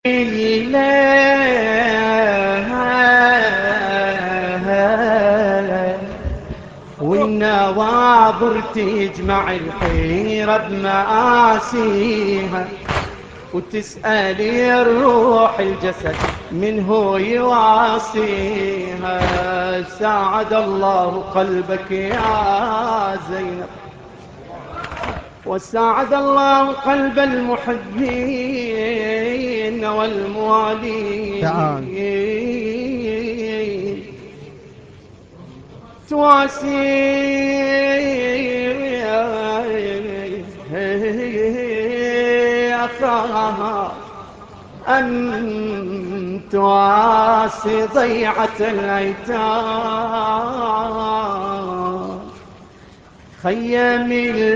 والنواظر تجمع الحيرة بمآسيها، وتسألي الروح الجسد من هو يواسيها. ساعد الله قلبك يا زينب، وساعد الله قلب المحبين والموالين. تواسي أخاها أن تواسي ضيعة الأيتام. خيم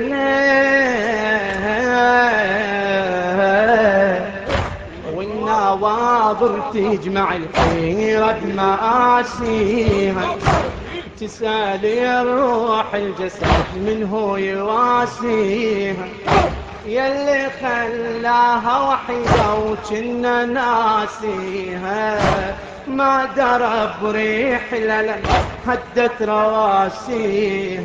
الليل والنواظر تجمع الحيرة بمآسيها، تسالي الروح الجسد من هو يواسيها. يلي خلاها وحيدة وكنا ناسيها، ما درب ريح الألم هدت رواسيها.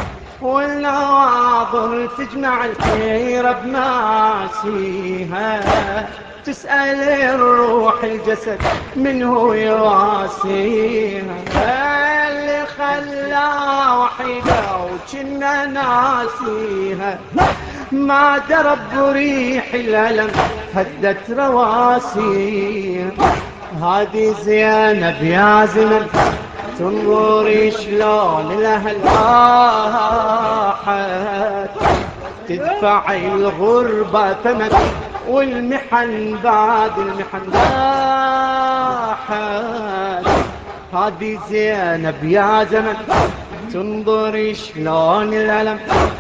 والنواظر تجمع الحيرة بماسيها، تسأل الروح الجسد من هو يواسيها. اللي خلاها وحيدة وكنا ناسيها، ما درب ريح الألم هدت رواسيها. هذه زينب يا زمن تنظري شلون الأهل راحت، تدفعي الغربة ثمن والمحن بعد المحن راحت. هذه زينب يا زمن تنظري شلون الألم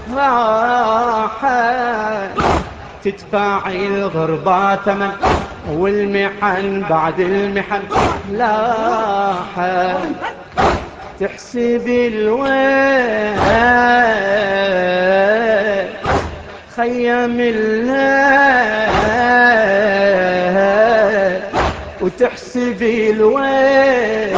راحت، تدفعي الغربة ثمن والمحن بعد المحن لاحت. تحسبي الويل خيم الليل، وتحسبي الويل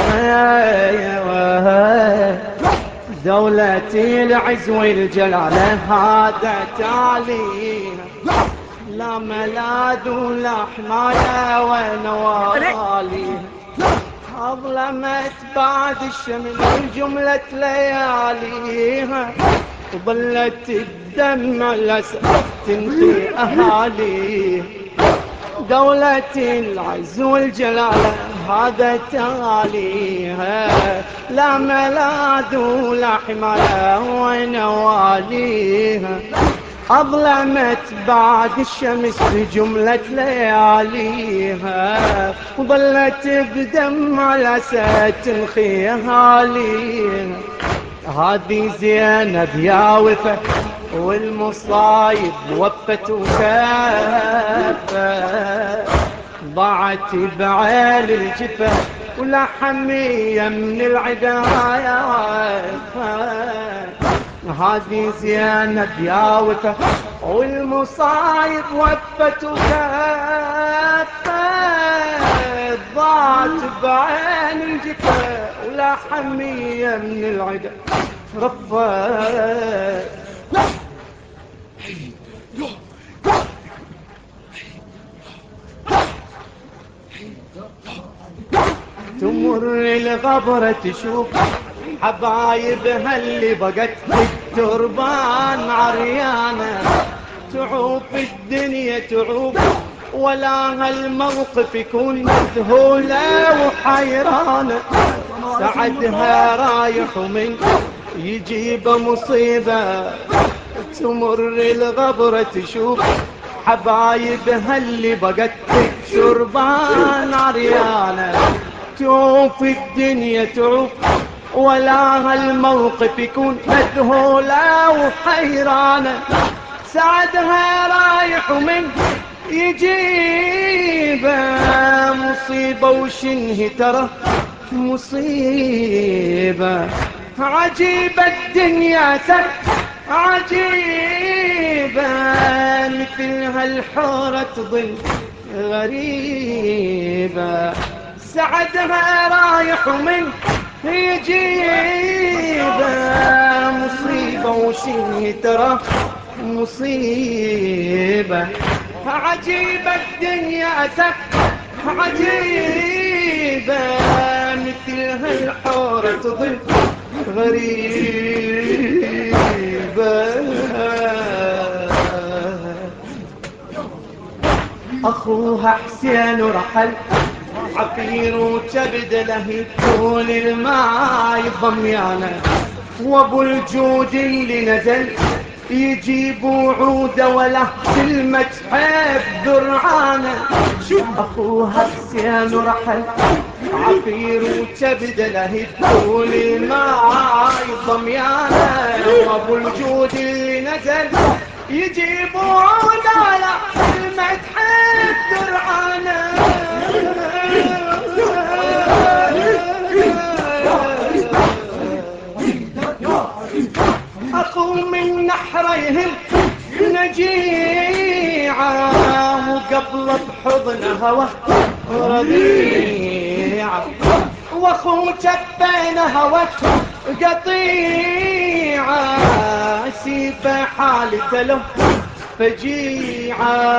دولتي العز والجلال هذا تاليها. لا ملاذ ولا حماية ونواليها، أظلمت بعد الشمس جملة لياليها، وظلت الدمع الأسد تنقي أهاليها. دولة العز والجلال هذا تاليها، لا ملاذ ولا حماية ونواليها، أظلمت بعد الشمس بجملة لياليها، وظلت بدمع الأسد تنخي أهاليها. هذه زينب يا وفا والمصايب وفت وكفت، ضاعت بعين الجفا ولا حمية من العدايا وفت. هذه زينب يا وفا والمصايب وفت وكفت، ضاعت بعين الجفا ولا حمية من العدا رفت. تمر الغبرة تشوف حبايبها اللي بقت بالتربان عريانة، تعوف الدنيا تعوف ولا هالموقف يكون مذهولة وحيرانة. سعدها رايح ومن يجيب مصيبة، تمر الغبرة تشوف حبايبها اللي بقت بالتربان عريانة، تعوف الدنيا تعوف ولا هالموقف يكون مذهولة وحيرانة. سعدها رايح ومن يجيب مصيبة وشنه ترى مصيبة. عجيبة الدنيا عجيبة مثل هالحورة تظل غريبة سعدها رايح ومن يجيبه مصيبة وشي ترى مصيبة عجيبة الدنيا عجيبة مثل هالحورة تضل غريبة أخوها حسين رحل عقير وكبد له طول الماء ضميانه وابو الجود اللي نزل يجيب وعود وله كلمة حب درعانه أخوها حسين رحل عقير وكبد له طول الماء ضميانه وابو الجود اللي نزل يجيب وعود وله كلمة حب درعانه أخو من نحريهم نجيعة وقبل بحضن هوى رضيعة وأخو جبين هوى قطيعة سيب حالته له فجيعة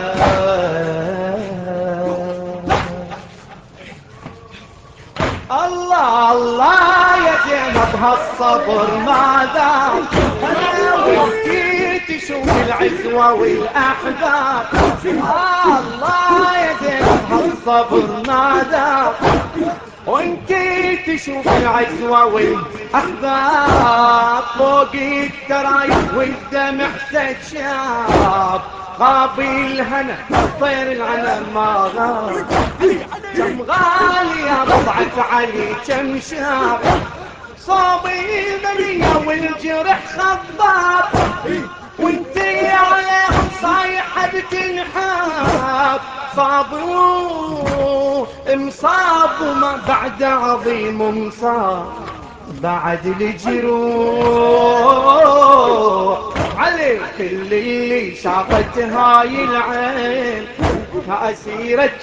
الله الله يا زينب هالصبر ماذا انا وانتي تشوف العزوة والاحزان الله يا زينب هالصبر ماذا وانتي تشوف العزوة والاحزان فوق الترايب والدمع سجاب غابي الهنا طير العنب ما غاب كم غالي يا بضعة علي كم شاب صابي بنية والجرح خضاب وانتي عليهم صايحة بتنحاب صابوا مصاب وما بعد عظيم مصاب بعد الجروح عليك اللي شافت هاي العين أسيرة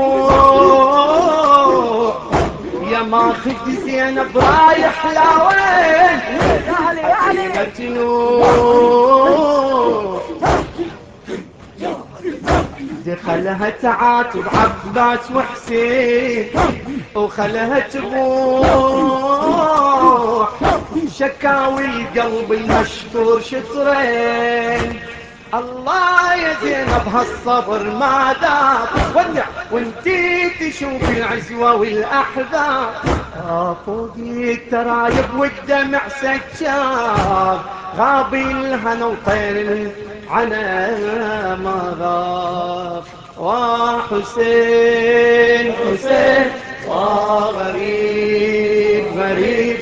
روح يا ماخذ زينب رايح لوين أسيرة نوح دخلها تعاتب عباس وحسين وخلها تروح شكاوي القلب المشطور شطرين الله يا زينب هالصبر ما دام ودع وانتي تشوف العزوة والاحزان فوق الترايب والدمع سجاب غابي الهنا وطير العنا ما غاب وحسين حسين وغريب غريب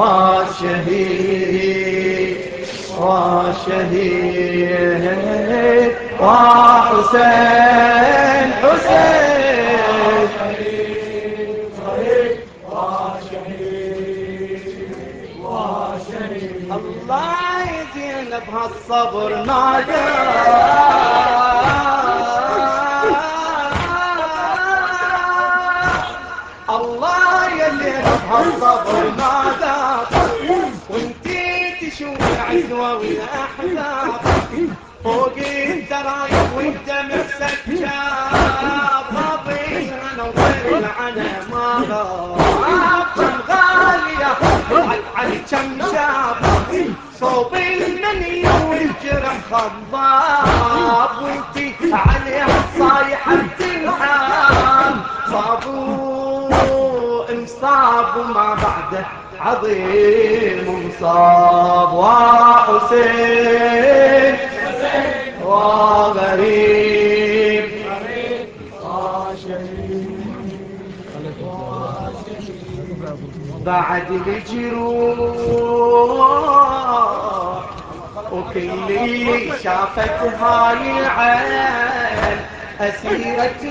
وشهيد وشهيد وحسين حسين الله يزين بهالصبر ما الله يزين بهالصبر ما وانتي تشوف العزوة والاحزاب فوق الدرايب والدمع سجاب ربي انا وطير العنا ما غاب غالية على كم شاب صوب المنية والجرح خضاب وانتي عليها صايحة بتنحام صابوا مصاب وما بعده عظيم مصاب وحسين وغريب بعد الجروح وكل اللي شافت هاي العين أسيرة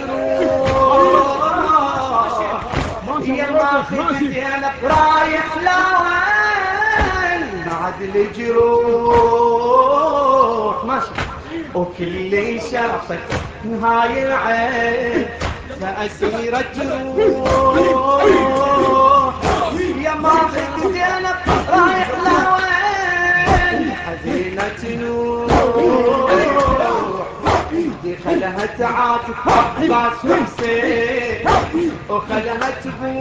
روح يا ما خفت انا رايح لوين بعد الجروح ماشي وكل اللي شافت هاي العين فأسير الجروح يا ماخذ زينب رايح لوين حزينة نوح خلها تعاطف عباس حسين وخلها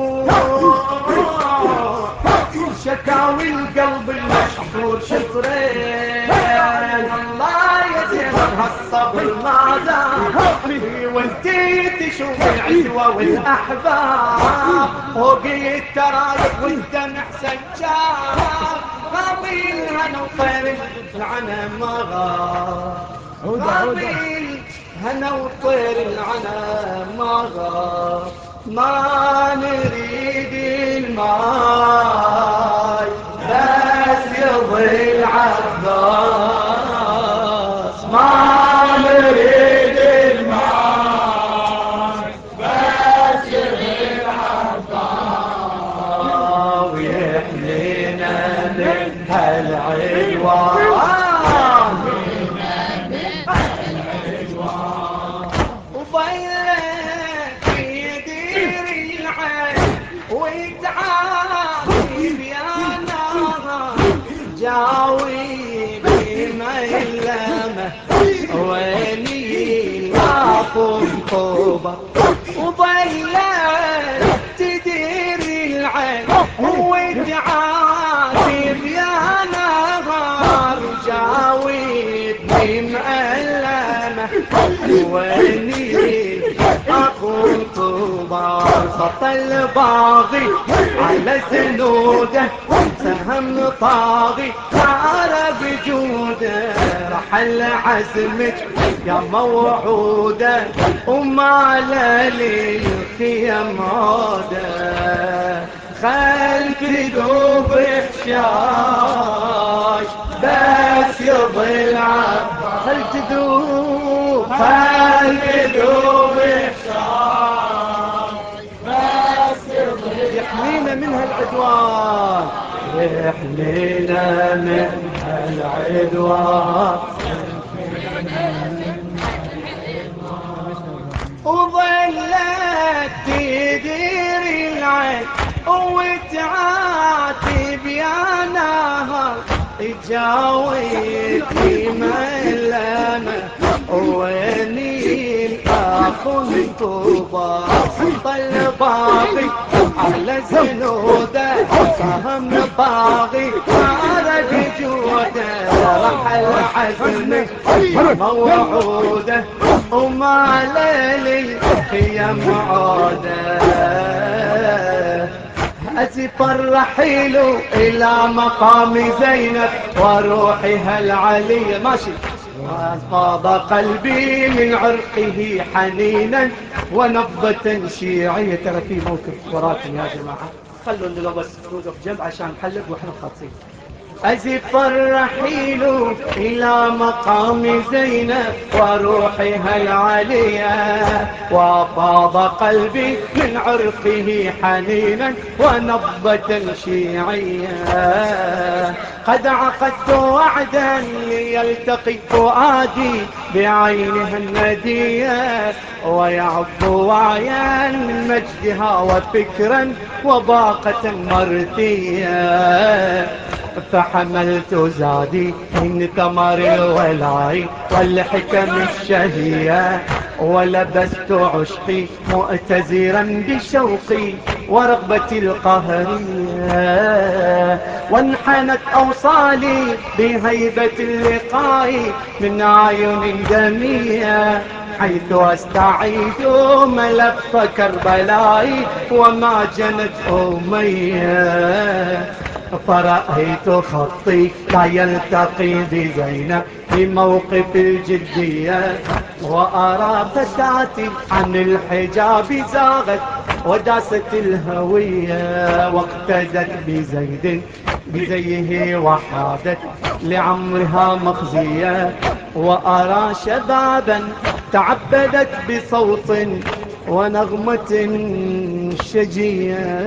تبوح شكاوي القلب المشحور شطرين الله يا زينب هالصبر ما دام وانتي تشوف العزوة والاحباب فوق الترايح والدمع سجاب غابي الهنا وطير العنى ما غاب غابي الهنا وطير العنى ما غاب ما نريد الماي بس يضي العباس ما نريد الماي بس يضي العباس ويحمينا من هالعدوان جاوبني ميلمة ويني أقوم طوبة وظلت تدير العين وتعاتب يا نهار جاوبني ميلمة ويني أقوم طوبة خط الباغي على سنوده سهم طاغي صار بجوده رحل عزمك يا موعوده وما للخيم عوده خلف دوب خشاش بس يضل خلف دوب خشاش بس يضل يحمينا منها العدوان يحمينا من العدوان وظلت تدير العين وتعاتب يا نهر تجاوبني ملامة ويني الأخ طوبى الباقي على زنوده سهم طاغي خرج جوده رحل عزمك موعوده وما للخيم عوده أزف الرحيل إلى مقام زينب وروحها العلي ماشي وفاض قلبي من عرقه حنينا ونبضة شيعية. ترى في موقف وراكم يا جماعة خلوا اللي لو بس توقف جنب عشان نحلق واحنا خاطين. أزف الرحيل إلى مقام زينب وروحها العليا وفاض قلبي من عرقه حنينا ونبضة شيعية قد عقدت وعدا ليلتقي فؤادي بعينها الندية ويعض وعيا من مجدها وفكرا وباقة مرثية فحملت زادي من ثمر الولاء والحكم الشهية ولبست عشقي مؤتزرا بشوقي ورغبتي القهرية وانحنت أوصالي بهيبة اللقاء من عيون دمية حيث أستعيد ملف كربلاء وما جنت أمية فرأيت خطي لا يلتقي بزينب في موقف الجدية وأرى فتاتي عن الحجاب زاغت وداست الهوية واقتدت بزيد بزيه وحادت لعمرها مخزية وأرى شبابا تعبدت بصوت ونغمة شجية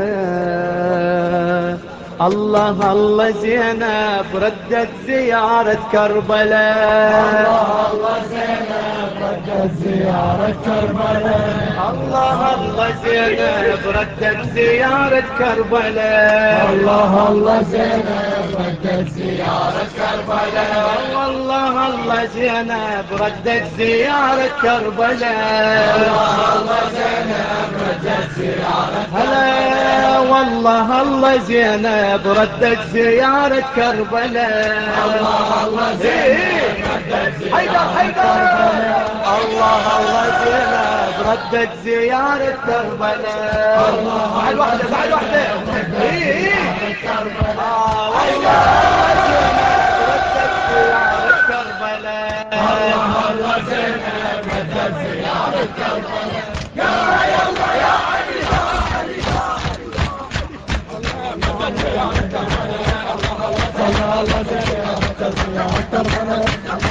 الله الله زينب ردت زيارة كربلاء الله الله زينب ردت زيارة كربلاء. الله الله زينب ردت زيارة كربلاء. الله الله زينب ردت زيارة كربلاء. والله الله زينب ردت زيارة كربلاء. الله الله زينب ردت زيارة هلا والله الله زينب ردت زيارة كربلاء. الله الله زينب ردت حيدر الله الله زينب ردت زيارة كربلاء. بعد واحدة بعد واحدة. والله زينب ردت زيارة كربلاء. الله زينب ردت زيارة كربلاء. يا الله يا علي يا علي يا علي. الله زينب ردت زيارة كربلاء.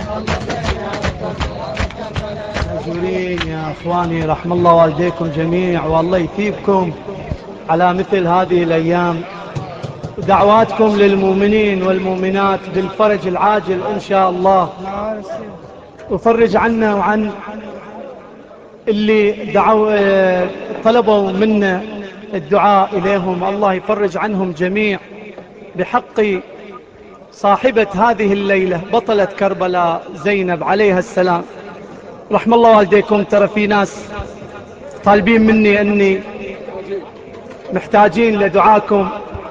مأجورين يا اخواني، رحم الله والديكم جميع، والله يثيبكم على مثل هذه الايام، ودعواتكم للمؤمنين والمؤمنات بالفرج العاجل ان شاء الله، وفرج عنا وعن اللي دعوا طلبوا منا الدعاء اليهم، الله يفرج عنهم جميع بحق صاحبة هذه الليلة بطلة كربلاء زينب عليها السلام. رحم الله والديكم، ترى في ناس طالبين مني أني محتاجين لدعاكم،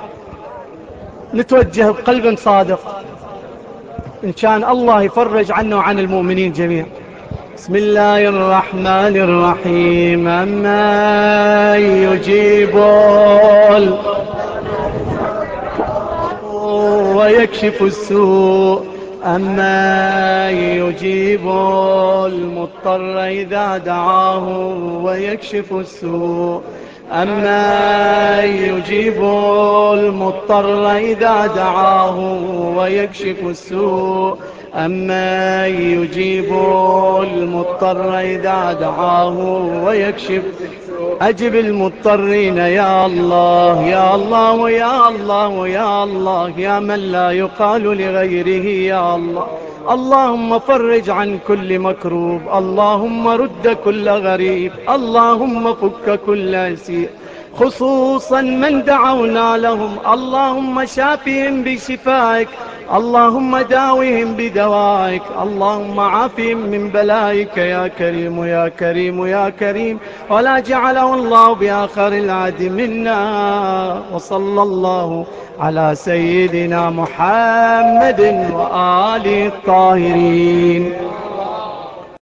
نتوجه بقلب صادق إن كان الله يفرج عنه وعن المؤمنين جميعا. بسم الله الرحمن الرحيم. أما يجيب ويكشف السوء، أما يجيب المضطر إذا دعاه ويكشف السوء، أما يجيب المضطر إذا دعاه ويكشف السوء، أما يجيب المضطر إذا دعاه ويكشف. أجب المضطرين يا الله يا الله يا الله يا الله، يا من لا يقال لغيره يا الله. اللهم فرج عن كل مكروب، اللهم رد كل غريب، اللهم فك كل أسير، خصوصا من دعونا لهم، اللهم شافهم بشفائك، اللهم داوهم بدوائك، اللهم عافهم من بلائك يا كريم يا كريم يا كريم، ولا جعله الله بآخر العهد منا. وصلى الله على سيدنا محمد وآله الطاهرين.